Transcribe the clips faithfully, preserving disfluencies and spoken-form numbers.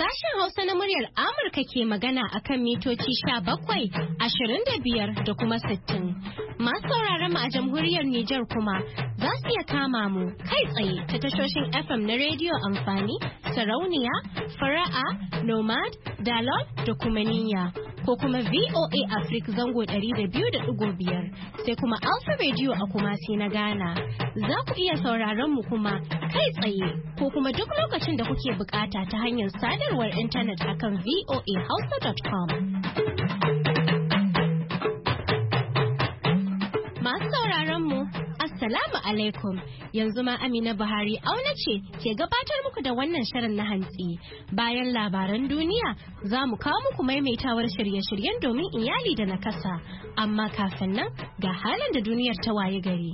Sashen Hausa na muryar Amurka ke magana akan mitoci sha bakwai, ashirin da biyar da kuma sittin. Masu sauraron mu a jamhuriyar Nijar kuma za su iya kama mu kai tsaye ta tashoshin F M na rediyo amfani, sarauniya, fara'a, nomad, dalol da kuma niyya. Ko kuma V O A Africa zango ɗari da biyu da ɗigo biyar sai kuma Alpha Radio a Kumasi na Ghana. Za ku iya sauraron mu kuma kai tsaye ko kuma duk lokacin da kuke bukata ta hanyar sadarwar intanet akan v o a hausa dot com. Masu sauraron mu Assalamu alaikum, yanzu ma Amina Buhari auna ce ke gabatar muku da wannan shirin na hantsi. Bayan labaran duniya za mu kawo muku maimaitawar shirye-shiryen domin iyali da nakasa. Amma kafin nan ga halin da duniyar ta waye gari.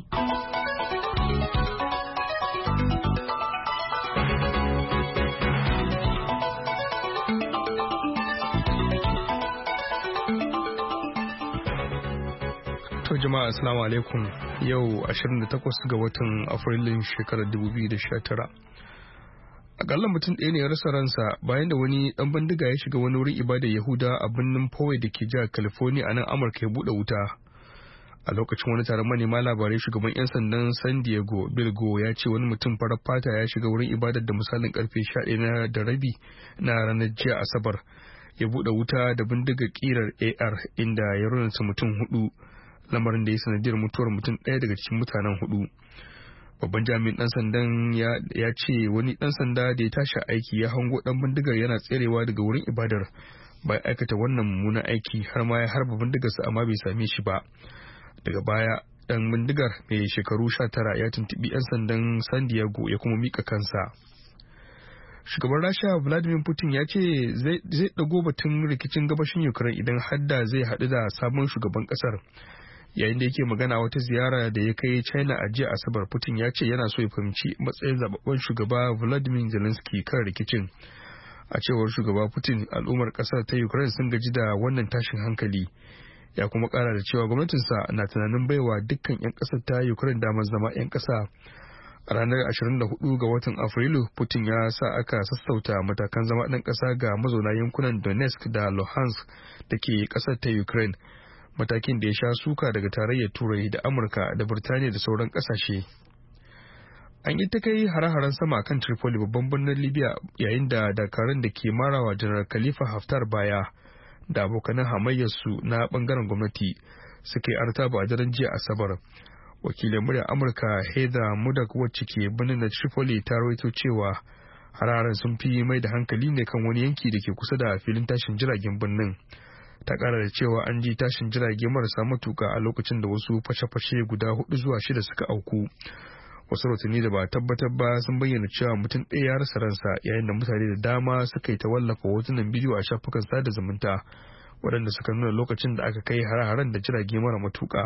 To jama'a assalamu alaikum, yau ashirin da takwas ga watan Afrilun shekarar dubu biyu da sha tara. Akalla mutum ɗaya ne ya rasa ransa bayan da wani ɗan bindiga ya shiga wani wurin ibadar Yahuda a birnin Poway da ke jihar California a nan Amurka ya buɗe wuta. A lokacin wani taron manema labarai, shugaban 'yan sandan San Diego Bill Go ya ce wani mutum farar fata ya shiga wurin ibadar da misalin karfe sha ɗaya da rabi na ranar jiya Asabar. Ya buɗe wuta da bindiga ƙirar A R inda ya raunata mutum hudu. Lamarin da ya sanadiyar mutuwar mutum ɗaya daga cikin mutanen hudu. Babban jami'in ɗan sandan ya ce wani ɗan sanda da ya tashi aiki ya hango ɗan bindigar yana tserewa daga wurin ibadar bai aikata wannan mummunan aiki, har ma ya harba bindigarsa amma bai same shi ba. Daga baya ɗan bindigar mai shekaru sha tara ya tuntuɓi 'yan sandan San Diego ya kuma mika kansa. Shugaban Rasha Vladimir Putin ya ce zai ɗago batun rikicin gabashin Ukraine idan hadda zai haɗu da sabon shugaban ƙasar. Yayin da yake magana wata ziyara da ya kai China a jiya Asabar, Putin ya ce yana so ya fahimci matsayin zababben shugaba Volodymyr Zelensky kan rikicin. A cewar shugaba Putin, al'ummar kasar ta Ukraine sun gaji da wannan tashin hankali. Ya kuma kara da cewa gwamnatinsa na tunanin baiwa dukkan 'yan kasar ta Ukraine damar zama 'yan kasa. A ranar ashirin da hudu ga watan Afrilu, Putin ya sa aka sassauta matakan zama ɗan ƙasa ga mazauna yankunan Donetsk da Luhansk da ke ƙasar ta Ukraine. Matakin da ya sha suka daga tarayyar Turai da Amurka da Birtaniya da sauran kasashe. An yi ta kai hare-haren sama kan Tripoli, babban birnin Libya, yayin da dakarun da ke marawa Janar Khalifa Haftar baya da abokanan hamayyarsu na bangaren gwamnati suka yi artaba a daren jiya Asabar. Wakilin muryar Amurka Heather Murdock wacce ke birnin da Tripoli ta rawaito cewa hare-haren sun fi mai da hankali ne kan wani yanki da ke kusa da filin tashin jiragen birnin. Ta kara da cewa an ji tashin jirage marasa matuka a lokacin da wasu fashe-fashe guda hudu zuwa shida suka auku. Wasu rahotanni da ba a tabbatar ba sun bayyana cewa mutum ɗaya ya rasa ransa, yayin da mutane da dama suka yi ta wallafa hotunan bidiyo a shafukan sada zumunta waɗanda suka nuna lokacin da aka kai hare-haren da jirage mara matuka.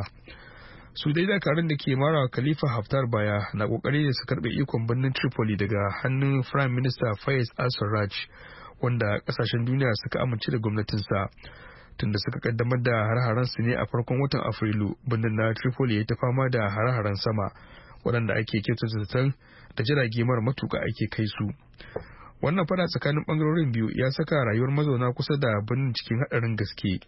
Su dai dakarun da ke marawa Khalifa Haftar baya na kokari da su karɓe ikon birnin Tripoli daga hannun Prime Minister Fayez al-Sarraj, wanda kasashen duniya suka amince da gwamnatinsa. Tunda suka kaddamar da hare-haren su ne a farkon watan Afrilu, birnin na Tripoli ya ta fama da hare-haren sama waɗanda ake kyautata zaton da jirage mara matuka ake kai su. Wannan fada tsakanin bangarorin biyu ya saka rayuwar mazauna kusa da birnin cikin haɗarin gaske.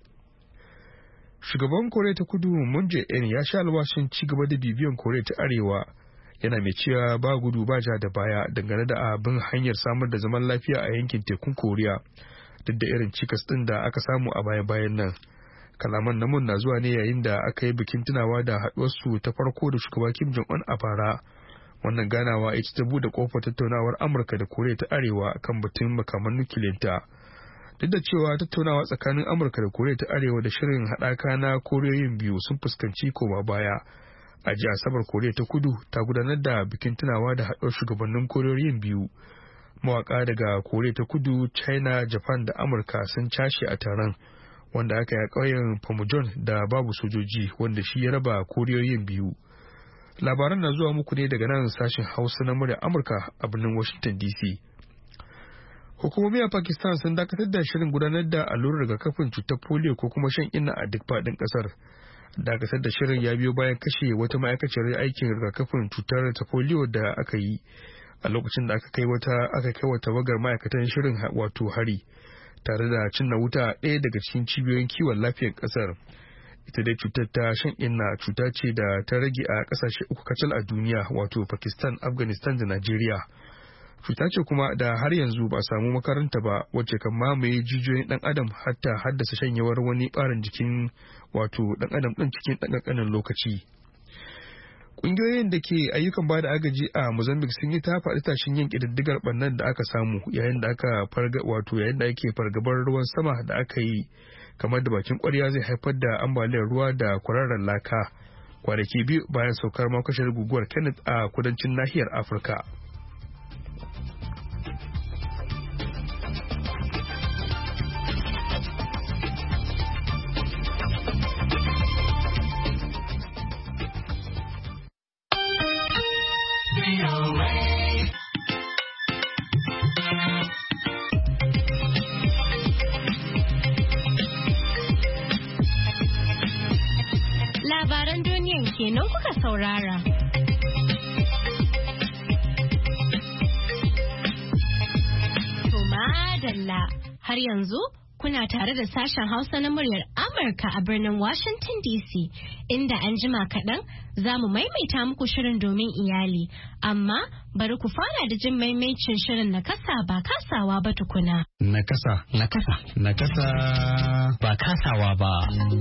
Shugaban Koriya ta Kudu Moon Jae-in ya sha alwashin ci gaba da bibiyan Koriya ta Arewa, yana mai cewa ba gudu ba ja da baya dangane da abin hanyar samar da zaman lafiya a yankin tekun Koriya. Duk da irin cikas ɗin da aka samu a baya-bayan nan. Kalaman na Moon na zuwa ne yayin da aka yi bikin tunawa da haɗuwarsu ta farko da shugaba Kim Jong-un a bara. Wannan ganawa ita ta buɗe ƙofar tattaunawar Amurka da Koriya ta Arewa kan batun makaman nukiliyanta. Duk da cewa tattaunawa tsakanin Amurka da Koriya ta Arewa da shirin haɗaka na Koriyoyin biyu sun fuskanci koma baya. A jiya Asabar, Koriya ta Kudu ta gudanar da bikin tunawa da haɗuwar shugabannin Koriyoyin biyu. Mawaka daga Koriya ta Kudu, China, Japan da Amurka sun cashe a taron, wanda aka yi a ƙauyen Pamudon da babu sojoji, wanda shi ya raba Koriyoyin biyu. Labaran na zuwa muku ne daga nan sashen Hausa na muryar Amurka a birnin Washington D C. Hukumomi a Pakistan sun dakatar da shirin gudanar da allurar rigakafin cutar polio ko kuma shan inna a duk faɗin ƙasar. Dakatar da shirin ya biyo bayan kashe wata ma'aikaciyar aikin rigakafin cutar ta polio da aka yi a lokacin da aka kai wata aka kai wata tawagar ma'aikatan shirin wato hari tare da cinna wuta ɗaya daga cikin cibiyoyin kiwon lafiyar ƙasar. Ita dai cutar ta shan inna cuta ce da ta rage a ƙasashe uku kacal a duniya wato Pakistan, Afghanistan da Najeriya. Cuta ce kuma da har yanzu ba samu makaranta ba wacce kan mamaye jijiyoyin ɗan adam hatta haddasa shanyewar wani ɓarin jikin wato ɗan adam ɗin cikin ɗan ƙanƙanin lokaci. Ƙungiyoyin da ke ayyukan bada agaji a Mozambique sun yi ta faɗi tashin yin ƙididdigar ɓannan da aka samu yayin da aka farga wato yayin da ake fargabar ruwan sama da aka yi kamar da bakin ƙwarya zai haifar da ambaliyar ruwa da kwararren laka kwanaki biyu bayan saukar makashar guguwar Kenneth a kudancin nahiyar Afirka. Labaran duniyan kenan kuka saurara. To madalla, har yanzu kuna tare da sashen Hausa na muryar Amurka a birnin Washington D C, inda an jima kaɗan za mu maimaita muku shirin domin iyali, amma bari ku fara da jin maimaicin shirin na kasa ba kasawa ba tukuna. Na kasa, na kasa, na kasa ba kasawa ba.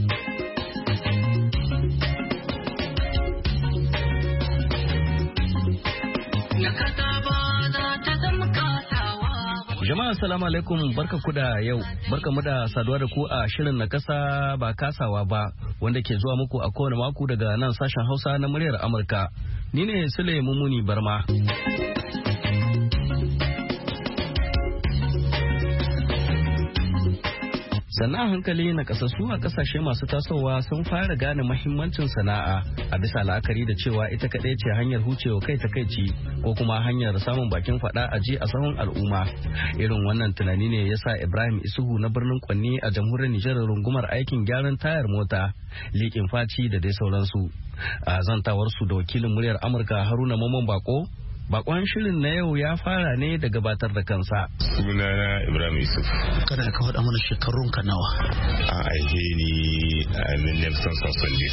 Jama'a assalamu alaikum, barka ku da yau, barka mu da saduwa da ku a shirin na kasa ba kasawa ba wanda ke zuwa muku a kowane mako daga nan sashen Hausa na muryar Amurka. Ni ne Sule Mumuni Barma. Sannan hankali na kasassu a kasashe masu tasowa sun fara gane mahimmancin sana'a a bisa la'akari da cewa ita kaɗai ce hanyar hucewa kai ta kai ci ko kuma hanyar samun bakin faɗa a ji a sahun al'umma. Irin wannan tunani ne ya sa Ibrahim Isuhu na birnin Kwanni a jamhuriyar Nijar rungumar aikin gyaran tayar mota, liƙin faci da dai sauransu. A zantawarsu da wakilin muryar Amurka Haruna Mamman Bako, bakon shirin na yau ya fara ne da gabatar da kansa. Sunana Ibrahim Yusuf. Kada ka faɗa mana shekarun ka nawa? A aihe ni a Minnesota Sosai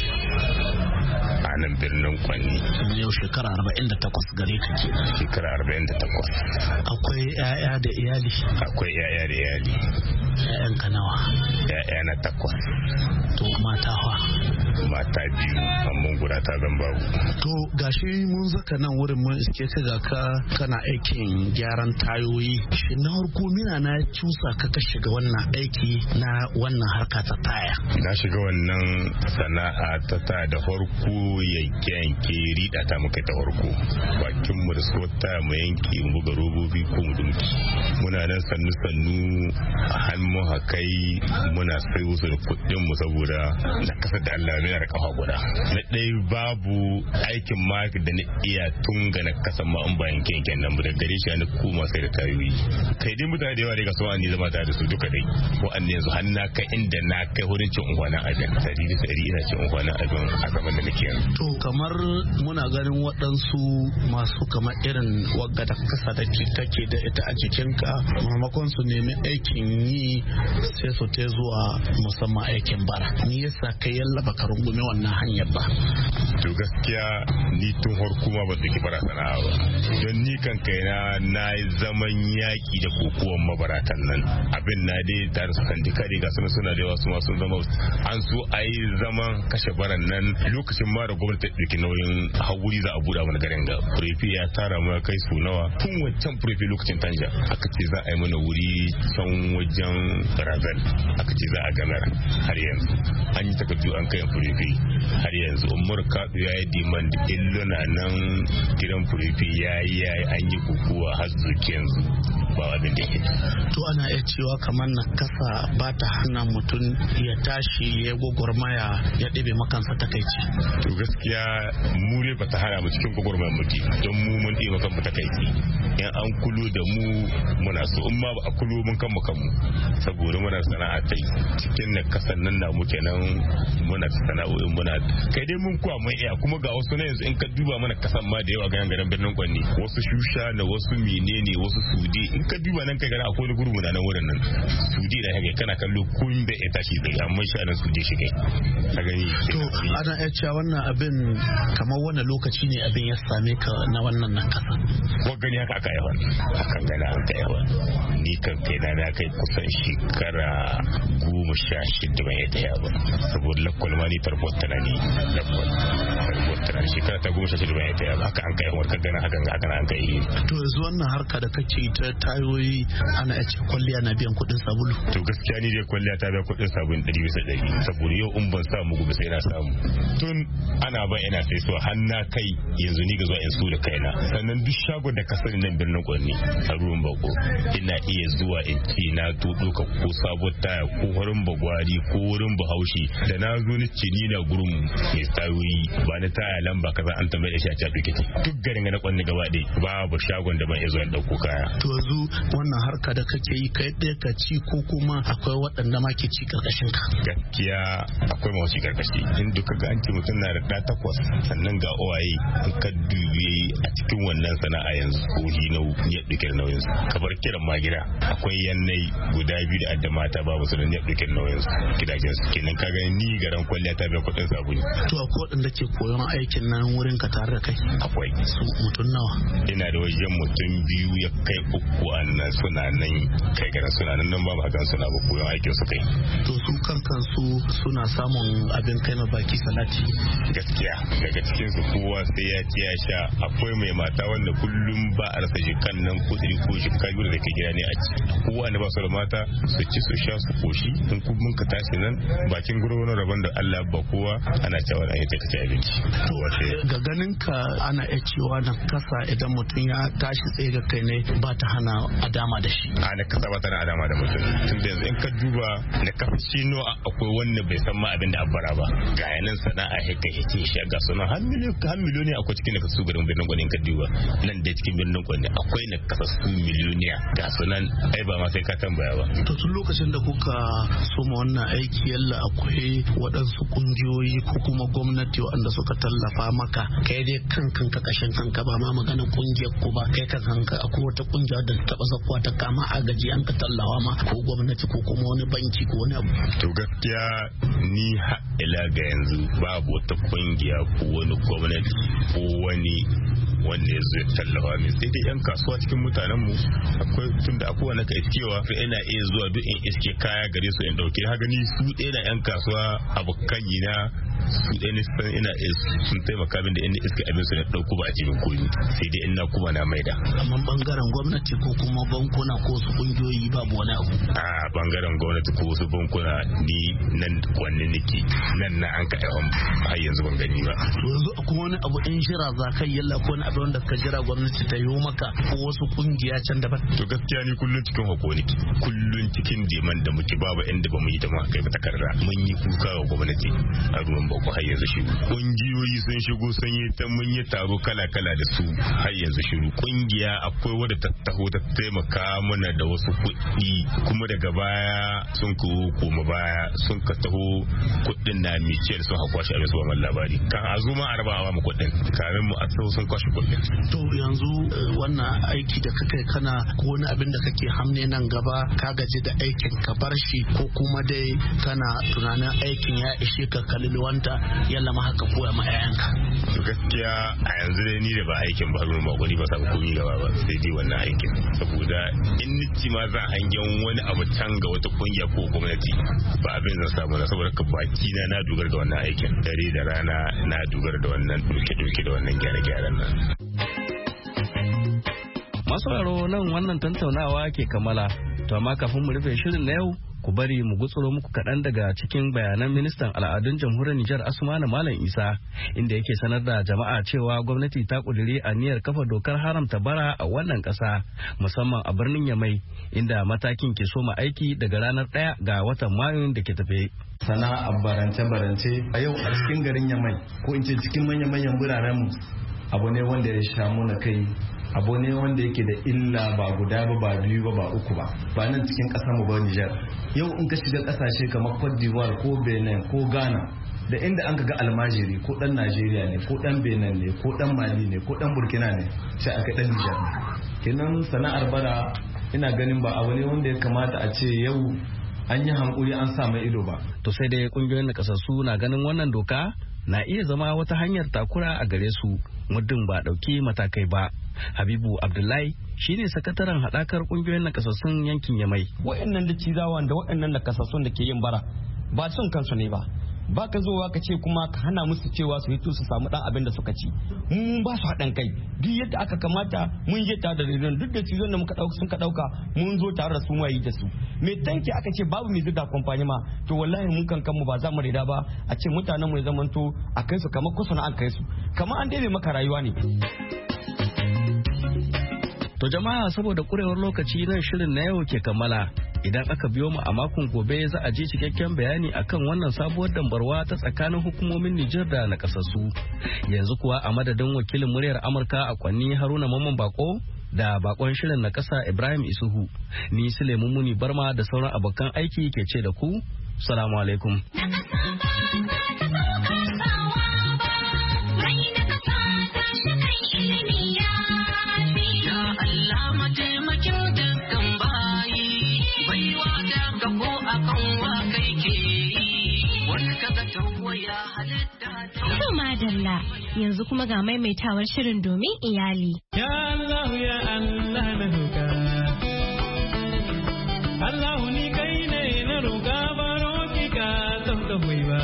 a nan birnin Kwanni. Yau shekara arba'in da takwas gare ka ke. Shekara arba'in da takwas. Akwai 'ya'ya da iyali? Akwai 'ya'ya da iyali. 'Ya'yan ka nawa? 'Ya'ya na takwas. To mata fa? Mata biyu, amma guda ta zan babu. To gashi mun zaka nan wurin mun iske ka ga ka kana aikin gyaran tayoyi. Shi na harko mina na cusa ka ka shiga wannan aiki na wannan harka ta taya? Na shiga wannan sana'a ta taya da farko yanke yanke rida ta muka ta farko. Bakin mu da so ta mu yanke mu buga robobi ko mu dumki. Muna nan sannu sannu a hannu hakai muna sai wasu da kuɗin mu saboda na kasar da Allah yana da kafa guda. Na ɗaya babu aikin ma da na iya tun ga na kasa ma an bayan kenken nan da gare shi na koma sai da tayoyi. Kai dai mutane da yawa daga so an yi zama tare da su duka dai. Wa'anne yanzu har na kai inda na kai wurin cin unkwanan abin. Dari da dari ina cin unkwanan abin a zaman da nake yanzu. To kamar muna ganin waɗansu masu kamar irin wagga da kasa da kake da ita a jikinka maimakon su nemi aikin yi sai su te zuwa musamman aikin bara. Ni yasa kai yallaba ka rungume wannan hanyar ba? To gaskiya ni tun harko ma ba duki bara sana'a ba. Don ni kan kaina na yi zaman yaƙi da kokuwan mabaratan nan. Abin na dai tare su kan dika ga suna suna da yawa su masu zama an so a yi zaman kashe baran nan lokacin ma da gwamnati ta ɗauki nauyin haƙuri za a buɗa mana garin ga. Furefe ya tara mu kai su nawa tun wancan furefe lokacin tanja aka ce za a yi mana wuri can wajen ravel aka ce za a gamar har yanzu an yi takardu an kai furefe har yanzu umar kaɗu ya yi demand illuna nan gidan furefe ya yi ya yi an yi kukuwa har zuke yanzu ba abin da ke. To ana iya cewa kamar na kasa ba ta hana mutum ya tashi ya gwagwarmaya ya ɗebe makansa takaici. To gaskiya mu ne ba ta hana mu cikin gwagwarmayar muke don mu mun ɗebe kanmu takaici. In an kulo da mu muna so in ma ba a kulo mun kanmu kanmu saboda muna sana'a tai cikin na kasan nan na muke nan muna sana'o'in muna kai dai mun kuwa mun iya kuma ga wasu na yanzu in ka duba mana kasan ma da yawa ga garin birnin Kwanni wasu shusha na wasu menene wasu sudi in ka duba nan kai gara akwai wani gurbu na nan wurin nan sudi da kake kana kallo kun da ita shi da amma sha nan sudi shi kai ka gani to ana iya cewa wannan abin kamar wannan lokaci ne abin ya same ka na wannan nan kasa ko gani haka aka yawa hakan gana an ka yawa ni kan kai na na kai kusan shekara goma sha shida ban yadda ya ba saboda lakwal ma ni tarbot tana ni lakwal tarbot tana shekara ta goma sha shida ban yadda ya ba haka an kai yawa ka gana hakan haka an kai to yanzu wannan harka da kake ta tayoyi ana iya cewa kwalliya na biyan kuɗin sabulu to gaskiya ni dai kwalliya ta biya kuɗin sabulu ɗari bisa ɗari saboda yau in ban samu gobe sai na samu tun ana ban ina sai so har na kai yanzu ni ga zuwa in so da kaina sannan duk shagon da ka sani nan birnin Kwanni a ruwan bako ina iya zuwa in ce na to doka ko sabon taya ko wurin bagwari ko wurin bahaushe da na zo ni ce ni na gurin mai tayoyi ba na taya lamba kaza an tambaye shi a cafi kake duk garin na Kwanni gaba ɗaya babu shagon da ban iya zuwa ɗauko kaya to yanzu wannan harka da kake yi kai ɗaya ka ci ko kuma akwai waɗanda ma ke ci karkashin ka gaskiya akwai masu ci karkashi in duka ga an ce mutum na da ɗa takwas sannan ga uwaye in ka dubi a cikin wannan sana'a yanzu ko hinau ya ɗauke nauyin su kabar kiran ma gida akwai yannai guda biyu da adda mata babu su da ya ɗauke nauyin su gidajen su kenan ka gani ni garan kwalliya ta biya kuɗin sabuni to akwai waɗanda ke koyon aikin nan wurin ka tare da kai akwai su mutum nawa ina da wajen mutum biyu ya kai uku annan suna nan kai garan suna nan nan ba ma gan suna ba koyon aikin su kai to su kan kansu suna samun abin kai na baki salati gaskiya daga cikin su kowa sai ya ci ya sha akwai mai mata wanda kullum ba a rasa jikan nan kudiri ko jikka biyu da ke gida ne a ci kowa ne ba su da mata su ci su sha su koshi in kun ka tashi nan bakin gurbin rabon da Allah ba kowa ana cewa an yi ta kaci abinci to wace ga ganin ka ana iya cewa na kasa idan mutum ya tashi tsaye ga kai ne ba ta hana adama da shi a na kasa ba ta na adama da mutum tun da yanzu in ka duba na kasa shi no akwai wanda bai san ma abin da abbara ba ga yanan sana'a haka yake shi ga sunan har miliyoni akwai cikin da kasu garin birnin Kwanni ka duba nan da cikin birnin Kwanni akwai na kasa su miliyoniya ga sunan ai ba ma sai ka tambaya ba to tun lokacin da kuka soma wannan aiki yalla akwai waɗansu kungiyoyi ko kuma gwamnati waɗanda suka tallafa maka kai dai kankan ka kashin kanka ba ma magana kungiyar ku ba kai kan kanka akwai wata kungiya da ta taba zakwa ta kama agaji an ka tallawa ma ko gwamnati ko kuma wani banki ko wani abu to gaskiya ni ha ila ga yanzu babu wata kungiya ko wani gwamnati ko wani wanda ya zai tallafa min sai dai yan kasuwa cikin mutanen mu akwai tunda akwai wani kai cewa ina iya zuwa duk in iske kaya gare su in dauke ha gani su ɗaya na yan kasuwa abokan yi na su ɗaya ne san ina sun taimaka min da inda iske abin su na dauko ba a cikin koyi sai dai ina kuma na maida amma bangaren gwamnati ko kuma bankuna ko su kungiyoyi babu wani abu a bangaren gwamnati ko su bankuna ni nan wanne nake nan na an ka yawan har yanzu ban gani ba yanzu akwai wani abu in shira za kai yalla ko wani abu wanda ka jira gwamnati ta yi maka ko wasu kungiya can daban to gaskiya ni kullun cikin hako nake kullun cikin deman da muke babu inda ba mu yi ta ma kai ba takarda mun yi kuka ga gwamnati a ruwan bako har yanzu shiru kungiyoyi sun shigo sun yi ta mun yi taro kala kala da su har yanzu shiru kungiya akwai wadda ta taho ta taimaka mana da wasu kuɗi kuma daga baya sun ko koma baya sun ka taho kuɗin na miciyar sun hakwa shi a bisa wannan labari kan a zo ma a rabawa mu kuɗin kamin mu a taho sun kwashe kuɗin to yanzu wannan aiki da kake kana ko wani abin da kake hamne nan gaba ka gaji da aikin ka bar shi ko kuma dai kana tunanin aikin ya ishe ka kalilwanta yalla ma haka koya ma yayanka to gaskiya a yanzu dai ni da ba aikin ba ruwan ba ba samu komi gaba ba sai dai wannan aikin saboda in nici ma za hangen wani abu can ga wata kungiya ko gwamnati ba abin zan samu na saboda ka baki na na dogara da wannan aikin dare da rana na dogara da wannan duke-duke da wannan gyare-gyaren nan masu raro nan wannan tantaunawa ke kammala to amma kafin mu rufe shirin na yau ku bari mu gutsuro muku kaɗan daga cikin bayanan ministan al'adun jamhuriyar Nijar Asmanu Malam Isa inda yake sanar da jama'a cewa gwamnati ta kuduri aniyar kafa dokar haramta bara a wannan ƙasa musamman a birnin Yamai inda matakin ke soma aiki daga ranar ɗaya ga watan Mayu da ke tafe. Sana'ar barance-barance a yau a cikin garin Yamai ko in ce cikin manya-manyan biranenmu abu ne wanda ya sha muna kai abu ne wanda yake da illa ba guda ba ba biyu ba ba uku ba ba nan cikin ƙasar mu ba Nijar yau in ka shiga ƙasashe kamar Cote d'Ivoire ko Benin ko Ghana da inda an ga almajiri ko dan Najeriya ne ko dan Benin ne ko dan Mali ne ko dan Burkina ne sai aka dan Nijar ne kenan sana'ar bara ina ganin ba abu ne wanda ya kamata a ce yau an yi hankuri an sa mai ido ba. To sai dai kungiyoyin nakasassu na ganin wannan doka na iya zama wata hanyar takura a gare su muddin ba dauki matakai ba. Habibu Abdullahi shine sakataren hadakar kungiyoyin nakasassun yankin Yamai. Waɗannan da cizawan da waɗannan nakasassun da ke yin bara ba son kansu ne ba. Ba ka zowa ka ce kuma ka hana musu cewa su hito su samu dan abin da suka ci. Mun ba su haɗin kai duk yadda aka kamata mun je tare da rediyon duk da cizon da muka dauka sun ka dauka mun zo tare da su mu yi da su. Me tanki aka ce babu mai zuga kamfani ma to wallahi mun kan kanmu ba za mu reda ba a ce mutanen mu ya zamanto a kai su kamar kusa na an kai su kamar an dabe maka rayuwa ne. To jama'a saboda kurewar lokaci nan shirin na yau ke kammala. Idan aka biyo mu a makon gobe za a ji cikakken bayani akan wannan sabuwar dambarwa ta tsakanin hukumomin Nijar da nakasassu. Yanzu kuwa a madadin wakilin muryar Amurka a Kwanni Haruna Mamman Bako da bakon shirin na kasa Ibrahim Isuhu. Ni Suleiman Muni Barma da sauran abokan aiki ke ce da ku. Salamu alaikum. Madalla yanzu kuma ga maimaitawar shirin domin iyali. Ya Allah ya Allah na roƙa. Allah ni kai ne na roƙa baro ki ka san da mai ba.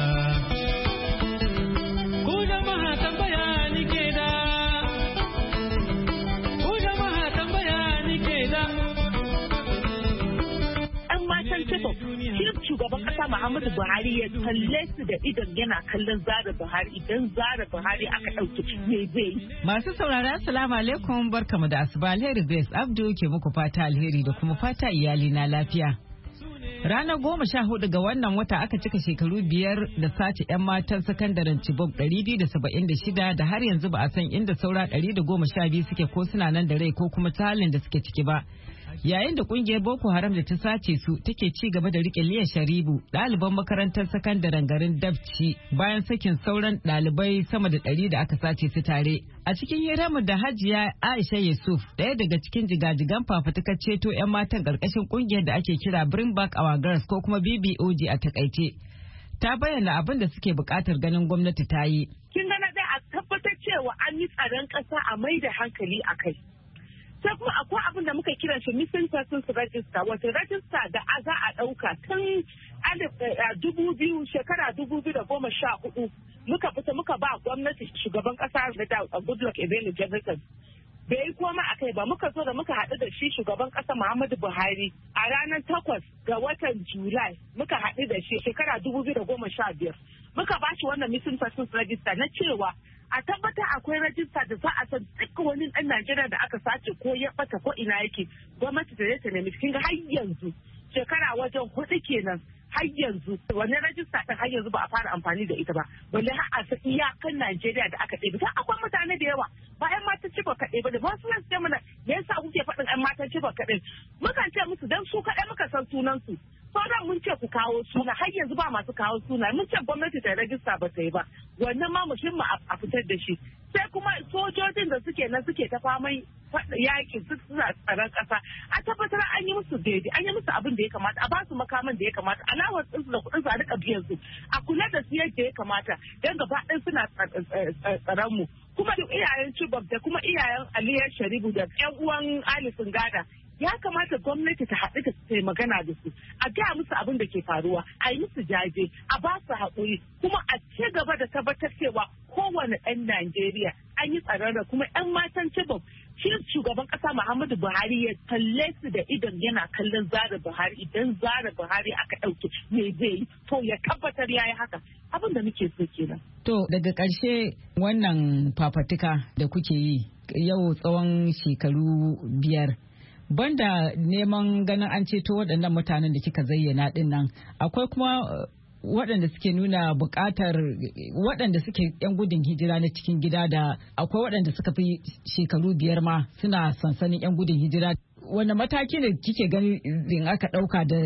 Ku jama'a tambaya ni ke da. Ku jama'a tambaya ni ke da. An matan tuba. Shugaban kasa Muhammadu Buhari ya kalle su da idan yana kallon Zara Buhari idan Zara Buhari aka ɗauki me zai. Masu saurara assalamu alaikum barkamu da asuba alheri Grace Abdu ke muku fata alheri da kuma fata iyali na lafiya. Ranar goma sha hudu ga wannan wata aka cika shekaru biyar da sace 'yan matan sakandaren Chibok ɗari biyu da saba'in da shida da har yanzu ba a san inda saura ɗari da goma sha biyu suke ko suna nan da rai ko kuma ta halin da suke ciki ba. Yayin da kungiyar Boko Haram da ta sace su take ci gaba da rike Liya Sharibu ɗaliban makarantar sakandaren garin Dabci bayan sakin sauran ɗalibai sama da ɗari da aka sace su tare. A cikin hiramu da Hajiya Aisha Yusuf ɗaya daga cikin jigajigan fafutukar ceto 'yan matan ƙarƙashin kungiyar da ake kira Bring Back Our Girls ko kuma B B O G a takaice. Ta bayyana abin da suke buƙatar ganin gwamnati ta yi. Kin gana dai a tabbatar cewa an yi tsaron ƙasa a mai da hankali a kai. Sai kuma akwai abin da muka kiran shi missing persons register wato register da za a ɗauka tun dubu biyu shekara dubu biyu da goma sha hudu muka fita muka ba gwamnati shugaban ƙasa da Goodluck Ebele Jonathan. Bai yi koma a kai ba muka zo da muka haɗu da shi shugaban ƙasa Muhammadu Buhari a ranar takwas ga watan Julai muka haɗu da shi shekara dubu biyu da goma sha biyar. Muka ba shi wannan missing persons register na cewa a tabbatar akwai rajista da za a san duk wani ɗan Najeriya da aka sace ko ya ɓata ko ina yake gwamnati da ta nemi cikin har yanzu shekara wajen hudu kenan har yanzu wani rajista ɗin har yanzu ba a fara amfani da ita ba balle har a san iyakan Najeriya da aka ɗebe. Akwai mutane da yawa ba 'yan matan Chibok kaɗai ba da ba su ce mana me yasa kuke faɗin 'yan matan Chibok kaɗai mukan ce musu dan su kaɗai muka san sunan su. Sauran mun ce ku kawo suna har yanzu ba masu kawo suna mun ce gwamnati ta rajista ba ta yi ba wannan ma muhimmi a fitar da shi. Sai kuma sojojin da suke nan suke ta faman yakin su suna tsaron ƙasa a tabbatar an yi musu daidai an yi musu abin da ya kamata a ba su makaman da ya kamata alawar ɗinsu da kuɗin su a rika biyan su a kula da su yadda ya kamata don gaba ɗin suna tsaron mu kuma da iyayen Chibok da kuma iyayen Aliyar Sharibu da ƴan uwan Ali Singada ya kamata gwamnati ta haɗu da ta magana da su a gaya musu abin da ke faruwa a yi musu jaje a ba su haƙuri kuma a ci gaba da tabbatar cewa kowane ɗan Najeriya an yi tsaron da kuma 'yan matan Chibok shi shugaban ƙasa Muhammadu Buhari ya kalle su da idon yana kallon Zara Buhari idan Zara Buhari aka ɗauke me zai yi to ya tabbatar ya yi haka abin da muke so kenan. To daga ƙarshe wannan fafatuka da kuke yi yau tsawon shekaru biyar. Banda neman ganin an ceto waɗannan mutanen da kika zayyana ɗin nan akwai kuma waɗanda suke nuna buƙatar waɗanda suke 'yan gudun hijira na cikin gida da akwai waɗanda suka fi shekaru biyar ma suna sansanin 'yan gudun hijira. Wanda mataki ne kike gani in aka ɗauka da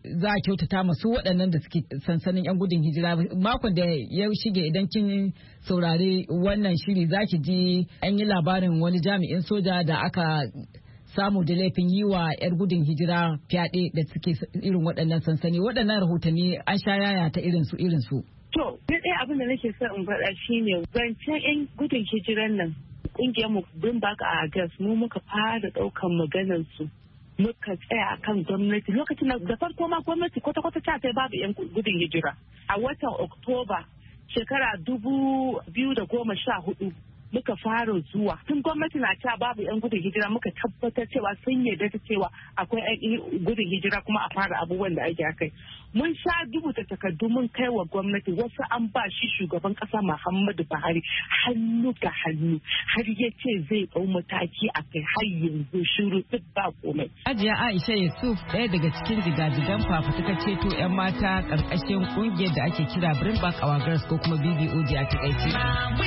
za a kyautata masu waɗannan da suke sansanin 'yan gudun hijira. Makon da ya shige idan kin saurari wannan shiri za ki ji an yi labarin wani jami'in soja da aka samu da laifin yi wa 'yar gudun hijira fyaɗe da suke irin waɗannan sansani. Waɗannan rahotanni an sha yaya ta irinsu irinsu. To, na ɗaya abin da nake son in faɗa shine zancen 'yan gudun hijiran nan ƙungiyar mu bin baka a gas mu muka fara ɗaukan maganar su. Muka tsaya kan gwamnati lokacin da farko ma gwamnati kwata-kwata ta kai babu 'yan gudun hijira. A watan Oktoba shekara dubu biyu da goma sha hudu muka fara zuwa tun gwamnati na ta babu 'yan gudun hijira muka tabbatar cewa sun yarda ta cewa akwai 'yan gudun hijira kuma a fara abubuwan da ake akai. Mun sha rubuta takardu mun kai wa gwamnati wasu an ba shi shugaban kasa Muhammadu Buhari hannu ga hannu har ya ce zai ɗau mataki a kai har yanzu shiru duk ba komai. Hajiya Aisha Yusuf ɗaya daga cikin jigajigan fafutuka ceto 'yan mata ƙarƙashin ƙungiyar da ake kira Bring Back Our Girls ko kuma B B O G a takaice.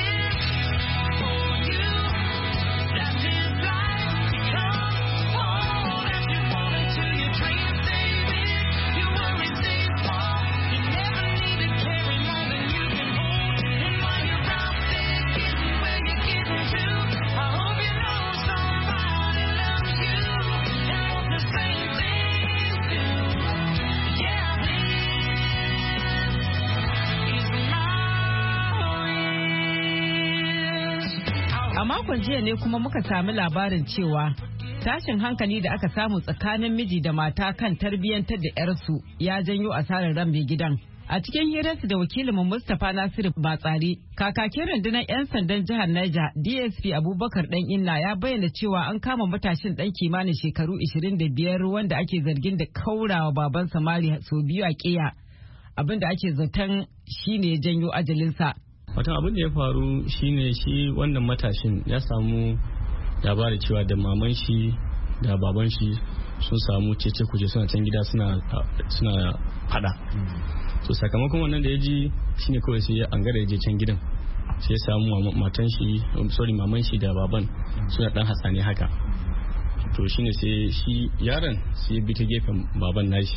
A makon jiya ne kuma muka sami labarin cewa tashin hankali da aka samu tsakanin miji da mata kan tarbiyyantar da 'yarsu ya janyo asarar ran mai gidan. A cikin hirarsu da wakilinmu Mustapha Nasiru Batsari, kakakin rundunar 'yan sandan jihar Niger D S P Abubakar Dan Inna ya bayyana cewa an kama matashin dan kimanin shekaru ishirin da biyar wanda ake zargin da kaurawa baban samari sau biyu a ƙiya, abinda ake zaton shine ya janyo ajalinsa. Watan abin da ya faru shine shi wannan matashin ya samu labari cewa da maman shi da baban shi sun samu cece kuje suna can gida suna suna fada. So sakamakon wannan da ya ji shine kawai sai an gara ya je can gidan sai ya samu matan shi sorry maman shi da baban suna dan hatsani haka. To shine sai shi yaron sai ya bi ta gefen baban nashi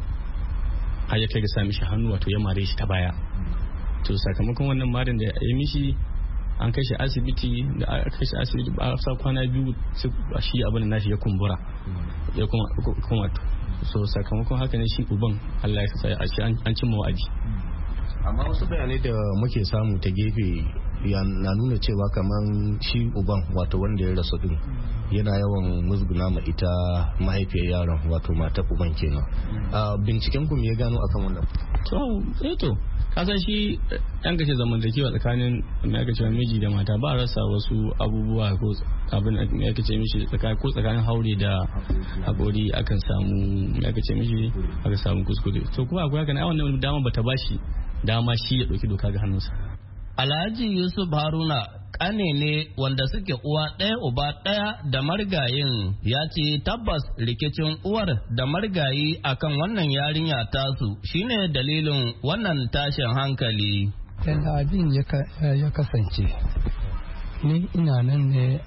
har ya kai ga sami shi hannu wato ya mare shi ta baya. To sakamakon wannan marin da ya mishi an kai shi asibiti da aka kai shi asibiti ba a sa kwana biyu shi abin da nashi ya kumbura ya kuma so sakamakon haka ne shi uban Allah ya kasa a shi an cimma wa'adi. Amma wasu bayanai da muke samu ta gefe ya na nuna cewa kamar shi uban wato wanda ya rasu din yana yawan musguna ma ita mahaifiyar yaron wato mata uban kenan. Binciken ku me ya gano akan wannan? To eh to kasan shi yan kashe zamantakewa tsakanin mai aka cewa miji da mata ba rasa wasu abubuwa ko abin mai aka ce mishi ko tsakanin haure da haƙori akan samu mai aka ce mishi aka samu kuskure to kuma akwai haka na wannan dama bata bashi dama shi ya ɗauki doka ga hannunsa. Alhaji Yusuf Haruna kane ne wanda suke uwa ɗaya uba ɗaya da marigayin ya ce tabbas rikicin uwar da marigayi akan wannan yarinya tasu shine dalilin wannan tashin hankali. Yadda abin ya kasance ni ina nan ne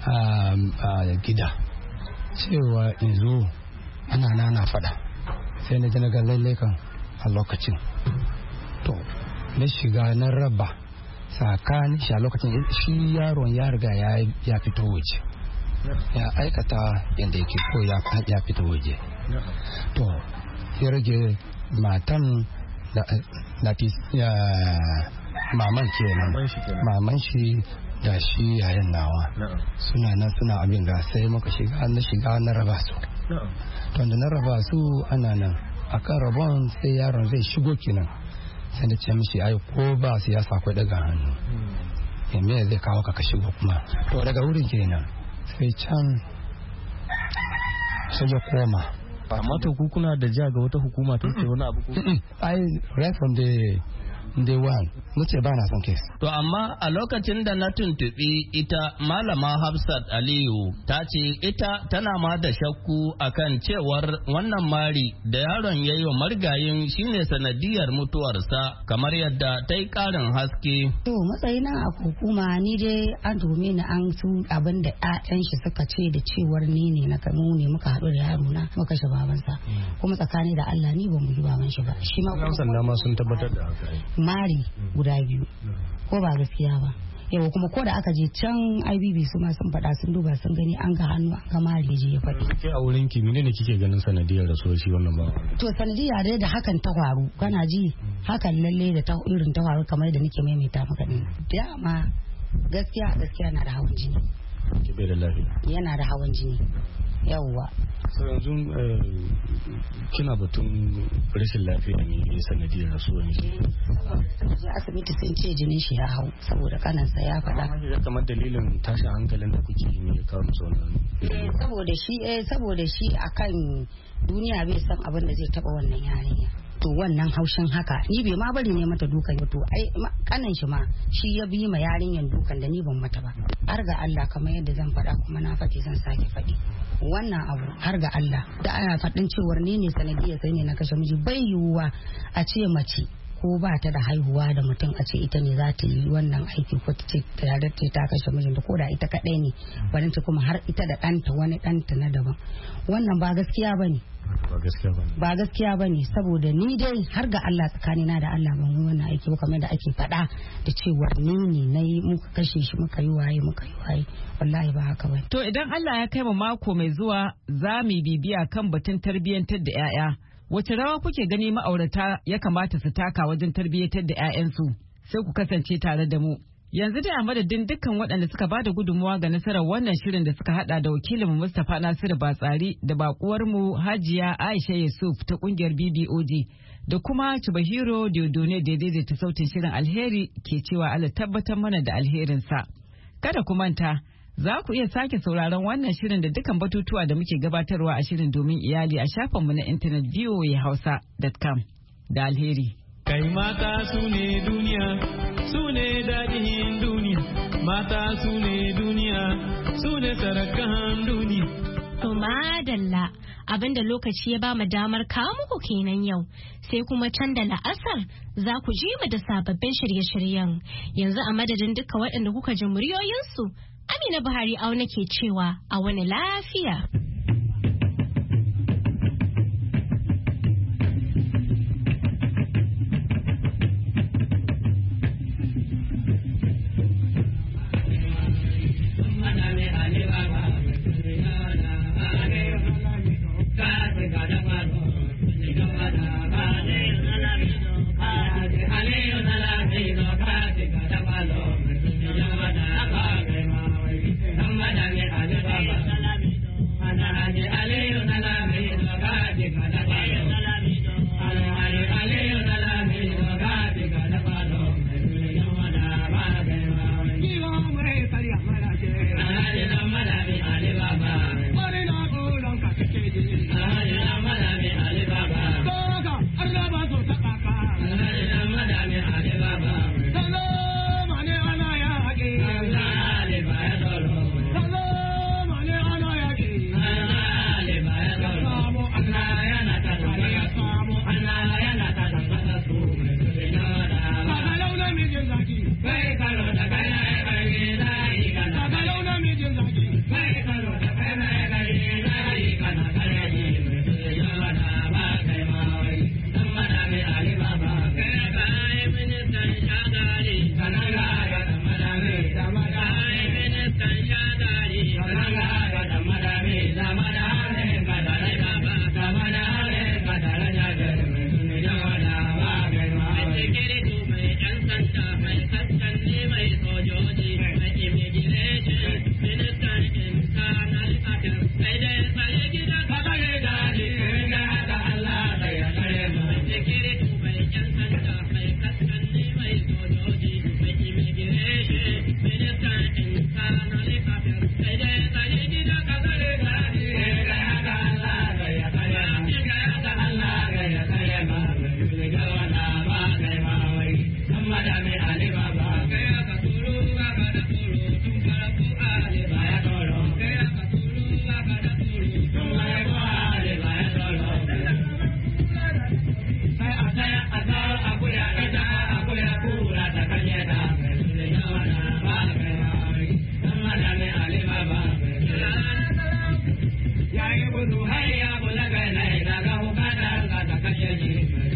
a gida cewa in zo ana nana fada sai na ji na ga lallai kan a lokacin to na shiga na raba tsakanin shi a lokacin shi yaron ya riga ya fito waje ya aikata yadda yake ko ya fito waje to ya rage matan da maman kenan maman shi da shi yayin nawa suna nan suna abin da sai muka shiga na shiga na raba su to da na raba su ana nan akan rabon sai yaron zai shigo kenan sai da ce mishi ai ko ba siyasa akwai daga hannu ya me zai kawo ka shigo kuma to daga wurin kenan sai can sai ya koma amma to ku kuna da ja ga wata hukuma ta ce wani abu ko ai right from the day one mu ce ba na son kes. To amma a lokacin da na tuntuɓi ita malama Hafsat Aliyu ta ce ita tana ma da shakku akan cewar wannan mari da yaron ya yi wa marigayin shine sanadiyar mutuwarsa kamar yadda ta yi ƙarin haske. To matsayina a hukuma ni dai an tuhume ni an su abin da ƴaƴan shi suka ce da cewar ni ne na kamu ne muka haɗu da yaro na muka kashe babansa kuma tsakani da Allah ni ban bugi baban shi ba shi ma kuma sanda ma sun tabbatar da haka. Mari guda biyu ko ba gaskiya ba yau kuma ko da aka je can I B B su ma sun faɗa sun duba sun gani an ga hannu an ga mari je ya faɗi. Ke a wurin ki menene kike ganin sanadiyar rasuwar shi wannan ba? To sanadiyar dai da hakan ta faru kana ji hakan lalle da ta irin ta faru kamar da nake maimaita maka din. Dama gaskiya gaskiya na da hawan jini. Ke bai da lafiya. Yana da hawan jini. Yawwa. So yanzu kina batun rashin lafiya ne ya sanadiyar rasuwar shi. Asibiti sun ce jinin shi ya hau saboda kanansa ya faɗa. Kamar dalilin tashin hankalin da kuke yi ne ya kawo musu wannan. Saboda shi eh saboda shi akan duniya bai san abin da zai taba wannan yarinya. To wannan haushin haka ni bai ma bari ne mata dukan to ai kanan shi ma shi ya bi ma yarinyan dukan da ni ban mata ba har ga Allah kamar yadda zan faɗa kuma na faɗi zan sake faɗi wannan abu har ga Allah da ana faɗin cewar ni ne sanadiyar sai ne na kashe miji bai yiwuwa a ce mace ko ba ta da haihuwa da mutum a ce ita ne za ta yi wannan aiki ko ta ce ta ta kashe mijinta ko da ita kaɗai ne bari ta kuma har ita da ɗanta wani ɗanta na daban wannan ba gaskiya ba ne ba gaskiya ba ne saboda ni dai har ga Allah tsakanina da Allah ban yi wannan aiki ba kamar da ake faɗa da cewar ni ne na yi muka kashe shi muka yi waye muka yi waye wallahi ba haka ba. To idan Allah ya kai mu mako mai zuwa za mu bibiya kan batun tarbiyyantar da 'ya'ya. Wace rawa kuke gani ma'aurata ya kamata su taka wajen tarbiyyatar da 'ya'yansu? Sai ku kasance tare da mu. Yanzu dai a madadin dukkan waɗanda suka ba da gudunmuwa ga nasarar wannan shirin da suka hada da wakilinmu Mustapha Nasiru Batsari da bakuwarmu Hajiya Aisha Yusuf ta kungiyar B B O G da kuma Chubahiro Diodone da daidaita sautin shirin alheri ke cewa Allah tabbatar mana da alherinsa. Kada ku manta, za ku iya sake sauraron wannan shirin da dukkan batutuwa da muke gabatarwa a shirin domin iyali a shafinmu na intanet v o a hausa dot com da alheri. Kai mata su ne duniya, su ne daɗin duniya, mata su ne duniya, su ne sarakan duniya. To madalla abinda lokaci ya ba mu damar kawo muku kenan yau, sai kuma can da la'asar za ku ji mu da sababbin shirye-shiryen. Yanzu a madadin duka waɗanda kuka ji muryoyinsu, Amina Buhari auna ke cewa a wani lafiya. gudu har ya bulaga na ina ga hukata ga ta kashe shi